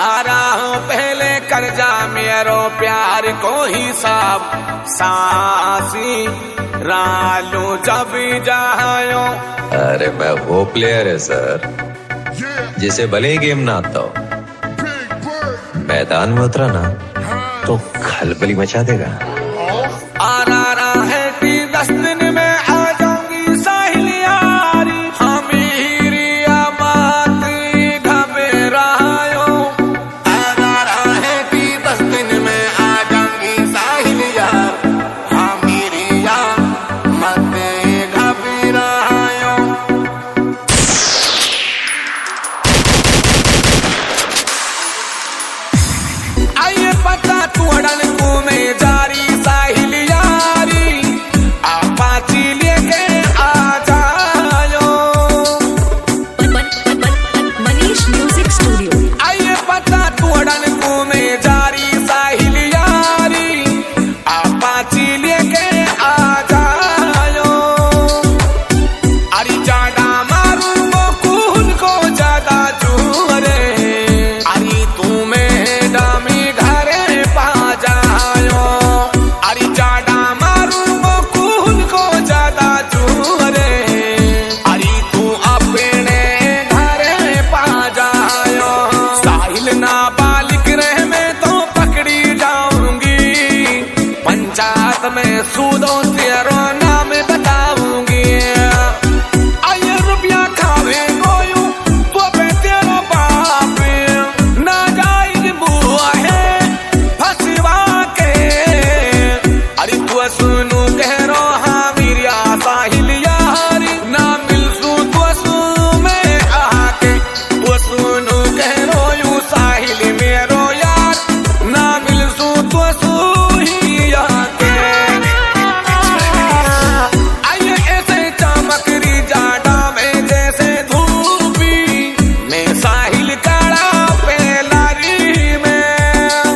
आ रहा हूँ पहले कर जा मेरो प्यार को हिसाब सासी रालू जब जायो। अरे मैं वो प्लेयर है सर जिसे भले ही गेम ना आता हो, मैदान में उतरा ना तो खलबली मचा देगा। आ रहा है कि 10 दिन में आ जाऊंगी साहिल यारी, हमीरिया माती घबरायो। आ रहा है कि 10 दिन में आ जाऊंगी साहिल यार, हमीरिया माती घबरायो। आइए पता तू अड़न को में जारी साहिल यारी, आपाची लेके आ जायो। Manish music studio. आइए पता तू अड़न को में जारी साहिल यारी, आपाची लेके आ जायो। अरे जाडा मारू वो खून को ज्यादा चूरे, अरे तू में डामी घरे पा जायो। अरे जाडा मारू वो खून को ज्यादा चूरे, अरे तू अपने घरे पा जायो। साहिल नाबालिग रहे मैं तो पकड़ी जाऊंगी, पंचायत में सूदों तेरो नाम बताऊंगी। आइए रुपया खावे गोयू तो पे तेरा बाप ना जायज बुआ है फसवा के। अरे तू सुनू कह रो हाँ मीरिया साहिल यारी, ना मिलसू तो सू में आके। तू सुनू कह रो यू साहिल मेरो यार, ना मिलसू तो सू ही आके। आइए ऐसे चमकरी जाडा में जैसे धूपी, मैं साहिल काड़ा पे लारी में।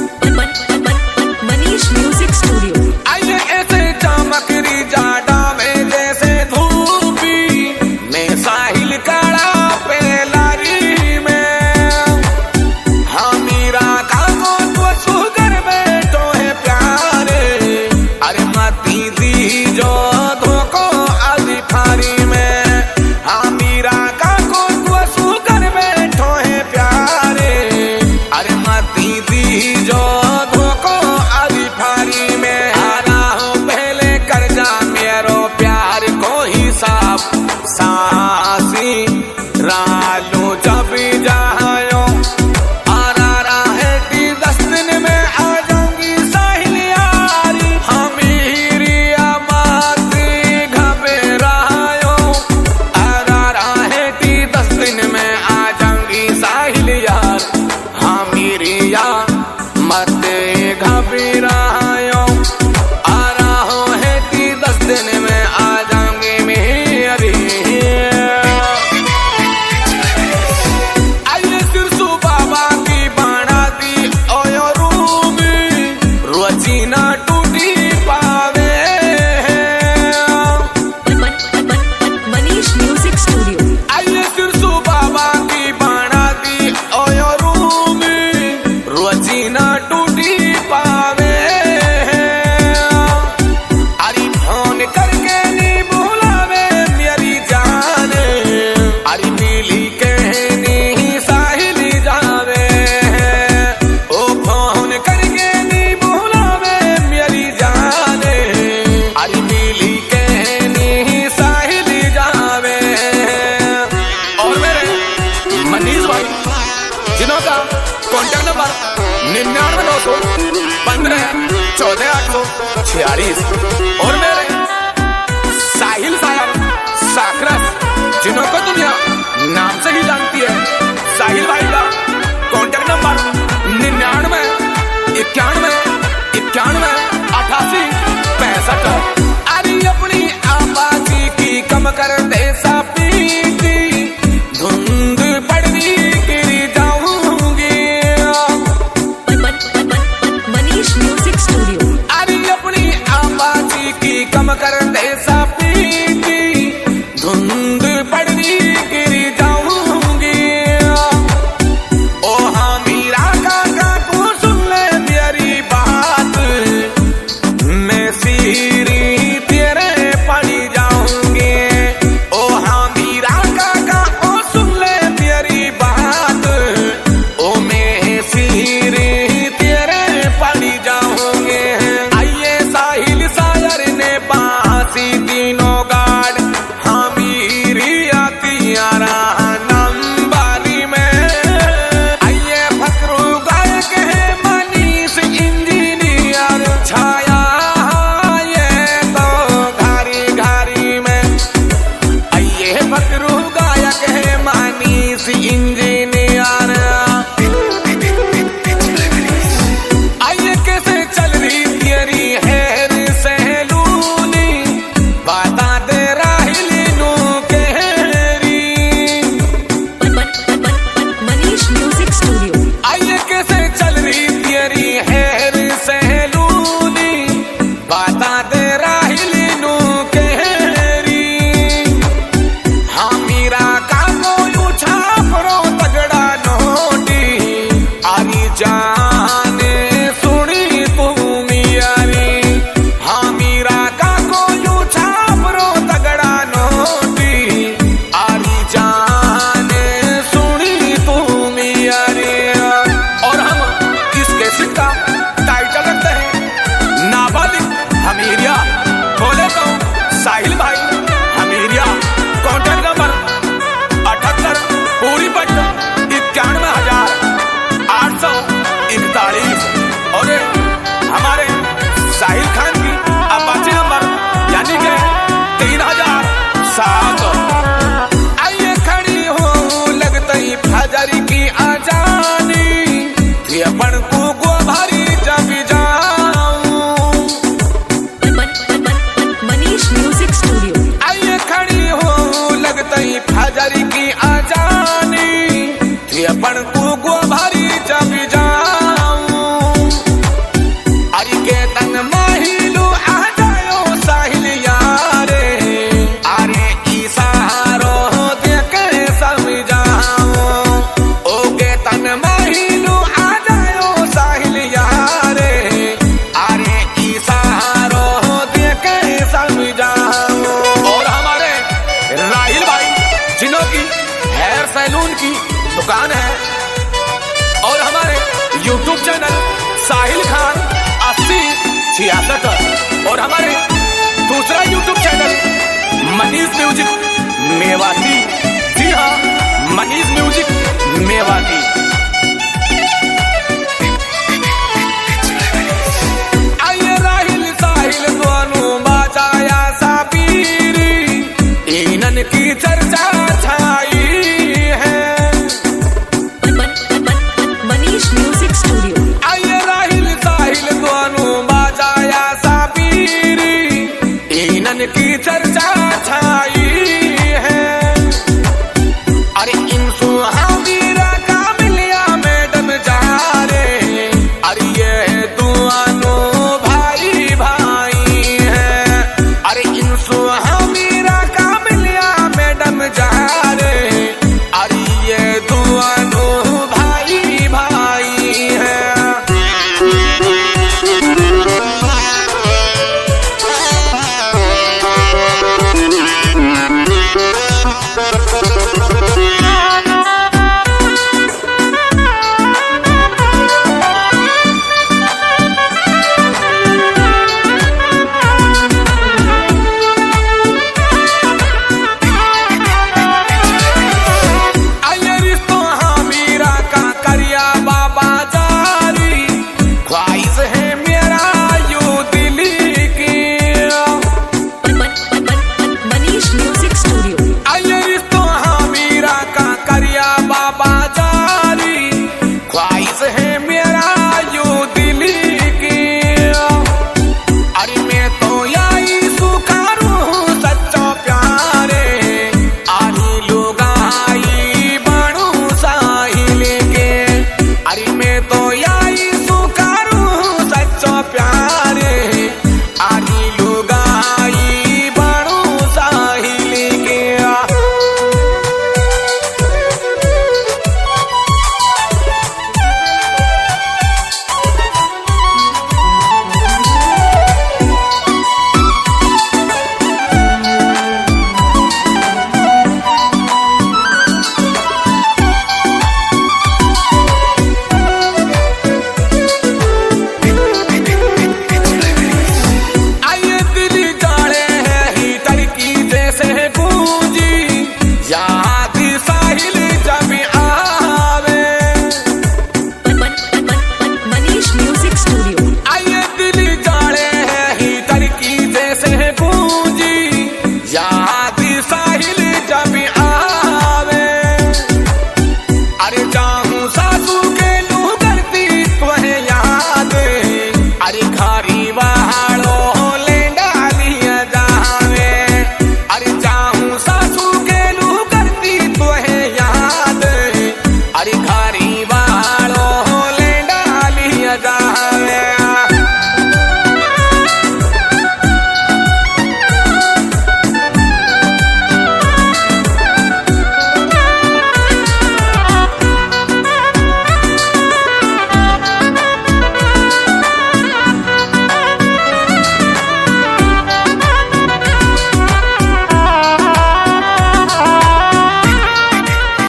Manish music studio. आइए ऐसे चमकरी जाडा में जैसे धूपी, मैं साहिल काड़ा पे लारी में। हाँ मीरा कागो तो सुगर बैठो है प्यारे, अरे मती दी जो धोको आदि फारी में। हाँ मीरा कागो तो सुगर बैठो है प्यारे, अरे मती दी जो धोको आदि फारी में। आ रहा हूँ पहले कर जा मेरो प्यार को हिसाब सासी रालू जब जायो। आ रहा है कि 10 दिन में आ जाऊंगी साहिल यारी, हमीरिया माती घबरायो। आ रहा है कि 10 दिन में आ जाऊंगी साहिल यार, हमीरिया माती घबरायो। आ रहा है कि 10 दिन में आ जाऊंगी मेरी। आइए सिरसू बाबा की बाणा दी ओयो रूमी, रोजीना टूटी पावे। Manish music studio. आइए सिरसू बाबा की बाणा दी ओयो रूमी, रोजीना टूटी पावे। अरे फोन करके नहीं बुलावे मेरी जान, अरे मिली कहनी साहिल जावे। ओ फोन करके नहीं बुलावे मेरी जान, अरे मिली कहनी साहिल जावे। और मेरे मनीष भाई जिनों का कॉन्टैक्ट नंबर 999015144846, और मेरे साहिल साहब साकरस जिनों को दुनिया नाम से ही जानती है, साहिल भाई का कॉन्टैक्ट नंबर 9991918865। अरे अपनी आबादी की कम कर दे सा पीती, धुंध पड़नी गिरी जाऊंगी। Manish music studio. अरे अपनी आबादी की कम कर दे सा पीती, धुंध पड़नी गिरी इंजीनियर। आइए कैसे चल रही तेरी हेयर सैलूनी, बता दे राहिल नू कहरी। Manish music studio. आइए कैसे चल रही तेरी हेयर सैलूनी, बता दे राहिल नू कहरी। हाँ मीरा का कोई छापरो तगड़ा नोटी, आरी जाने सुनी तू मियारी। हाँ मीरा का कोई छापरो तगड़ा नोटी, आरी जाने सुनी तू मियारी। और हम इस कैसेट का टाइटल रखते हैं नाबालिग हमीरिया। बोले तो साहिल भाई हमीरिया। कॉन्टैक्ट नंबर 78 पूरी पट्टा 91,841। और हमारे साहिल खान की अपाचे नंबर यानी कि 3007। आइए खड़ी हो लगता ही फजर की आजानी, ये अपन को गोभारी जब जाऊं। Manish music studio. आइए खड़ी हो लगता ही फजर की आजानी, ये अपन को गोभारी जब जाऊं। अरे के तन महिलू आ जायो साहिल यारे, अरे इशारो दे के समझाऊं। ओ के तन महिलू आ जायो साहिल यारे, अरे इशारो दे के समझाऊं। और हमारे राहिल भाई जिन्हों की हेयर सैलून की दुकान है, और हमारे YouTube चैनल साहिल खान 8066, और हमारे दूसरा YouTube channel Manish music Mewati. जी हाँ, मनीष म्यूजिक मेवाती। आइए राहिल साहिल दोनों बाजाया साबीरी, इनन की चर्चा छाई है। Manish music studio. आइए राहिल साहिल दोनों बाजाया साबीरी, इनन की चर्चा छाई है। अरे इन सुहावीरा का मिलिया मैडम जा रे, अरे ये दोनों भाई भाई है। अरे इन सुहावीरा का मिलिया मैडम जा रे, अरे ये दोनों भाई भाई है। आइए रिश्तों हमीरा का करिया बाबा जारी, ख्वाहिश है मेरा यू दिली की। Manish music studio. आइए रिश्तों हमीरा का करिया बाबा जारी,